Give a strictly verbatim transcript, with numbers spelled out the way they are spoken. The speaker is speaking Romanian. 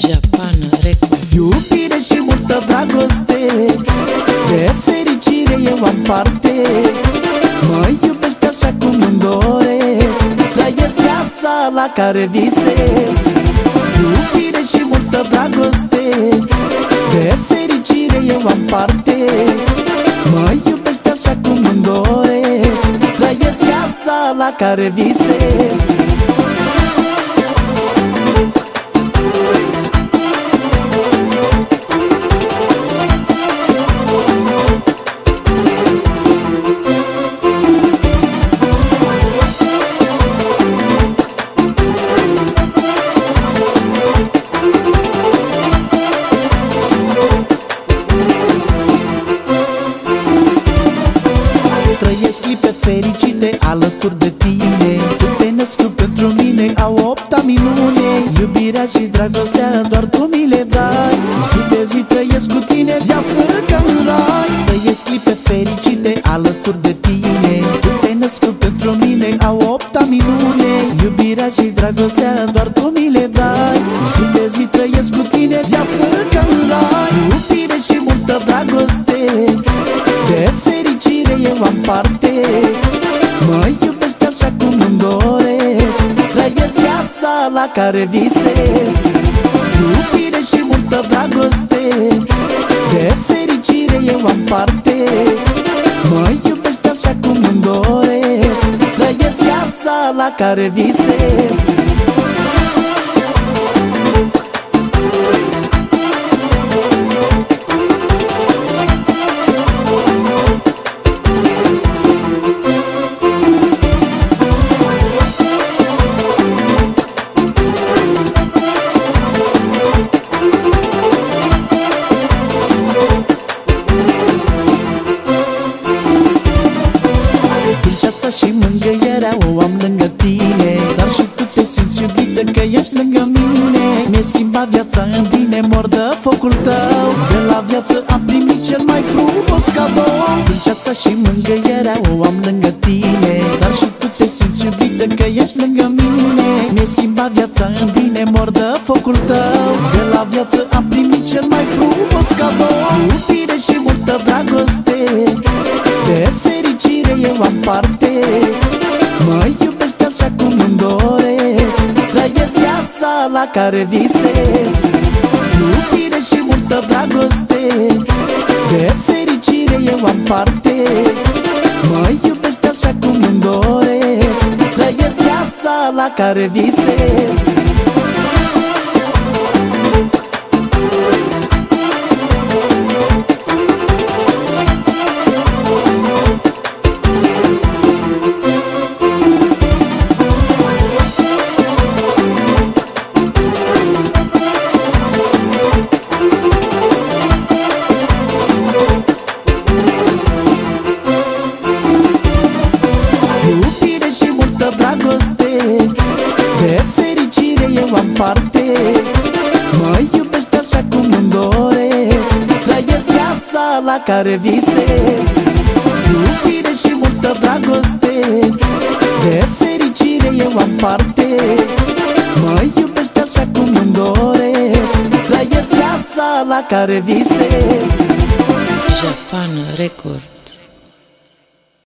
Japan Record. Iubire și multă dragoste, de fericire eu am parte. Mă iubești așa cum îmi doresc, trăiesc viața la care visez. Iubire și multă dragoste, de fericire eu am parte. Mă iubești așa cum îmi doresc, trăiesc viața la care visez. Trăiesc clipe fericite alături de tine. Tu te-ai născut pentru mine, au opta minune. Iubirea și dragostea doar tu mi le dai. Zi de zi trăiesc cu tine, viață ca în rai. Trăiesc clipe fericite alături de tine. Tu te-ai născut pentru mine, au opta minune. Iubirea și dragostea doar tu mi le dai. Zi de zi trăiesc cu tine, viață ca în rai. Iubire și multă dragoste, de fericire eu am parte. Mă iubești așa cum îmi doresc, trăiesc viața la care visez. Iubire și multă dragoste, de fericire eu am parte. Mă iubești așa cum îmi doresc, trăiesc viața la care visez. Dulceața și mângâierea o am lângă tine, dar și tu te simți iubită că ești lângă mine. Mi-ai schimbat viața în bine, mor de focul tău. De la viață am primit cel mai frumos cadou. Dulceața și mângâierea o am lângă tine, dar și tu te simți iubită că ești lângă mine. Mi-ai schimbat viața în bine, mor de focul tău. De la viață am primit cel mai frumos cadou. Iubire și multă dragoste, de fericire eu am parte. Mă iubești așa cum îmi doresc, trăiesc viața la care visez. Iubire și multă dragoste, de fericire eu am parte. Mă iubești așa cum îmi doresc, trăiesc viața la care visez. Iubire și multă dragoste, de fericire eu am parte. Mă iubești așa cum îmi doresc, trăiesc viața la care visez. Iubire și multă dragoste, de fericire eu am parte. Mă iubești așa cum îmi doresc, trăiesc viața la care visez. Japan Record.